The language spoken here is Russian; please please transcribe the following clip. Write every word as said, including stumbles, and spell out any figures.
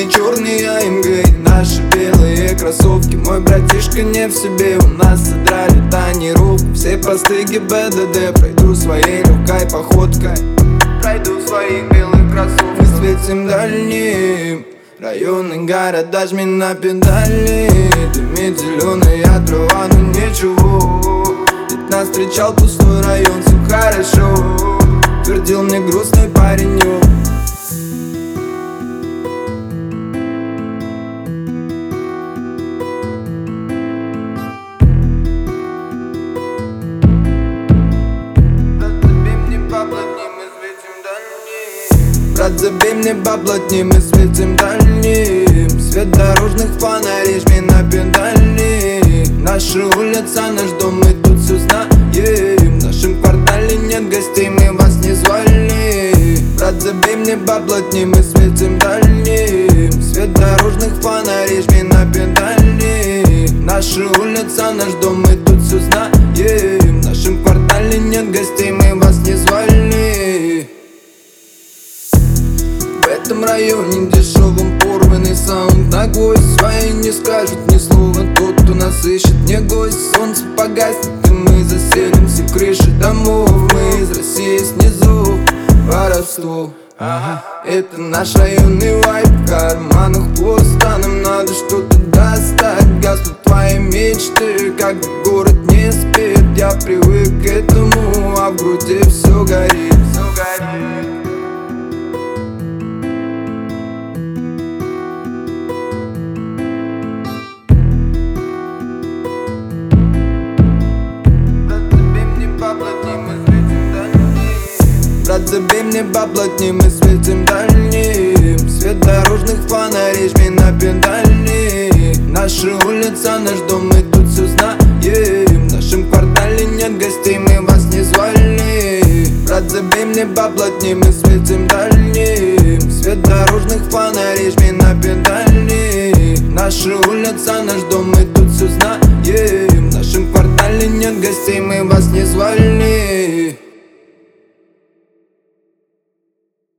Мои черные а эм джи, наши белые кроссовки. Мой братишка не в себе, у нас содрали тонировку. Все посты гэ бэ дэ дэ, пройду своей легкой походкой. Пройду в своих белых кроссовках. Мы светим дальним, районы города, жми на педали. Дымит зеленая трава, но ничего. Ведь нас встречал пустой район, все хорошо. Твердил мне грустный паренек. Брат, забей мне поплотней, мы светим дальним. Свет дорожных фонарей, жми на педали. Наша улица, наш дом, мы тут все знаем. В нашем квартале нет гостей, мы вас не звали. Брат, забей мне поплотней, мы светим дальним. Свет дорожных фонарей, жми на педали. Наша улица, наш дом, мы тут все знаем. В нашем квартале нет гостей, мы вас не звали. В этом районе дешевым порванный саунд на гвоздь. Свои не скажут ни слова, тот, кто нас ищет, не гость. Солнце погаснет, и мы заселимся в крыши домов. Мы из России снизу, воровство. Ага. Это наш районный вайб, в карманах пусто. Нам надо что-то достать, гаснут твои мечты, как город не спит. Я привык к этому, а в груди все горит, все горит. Брат, забей мне поплотней, мы светим дальним. Свет дорожных фонарей, жми на педали. Наша улица, наш дом, мы тут все знаем. В нашем квартале нет гостей, мы вас не звали. Брат, забей мне поплотней, мы светим дальним. Свет дорожных фонарей, жми на педали. Наша улица, наш дом, мы тут все знаем. В нашем квартале нет гостей,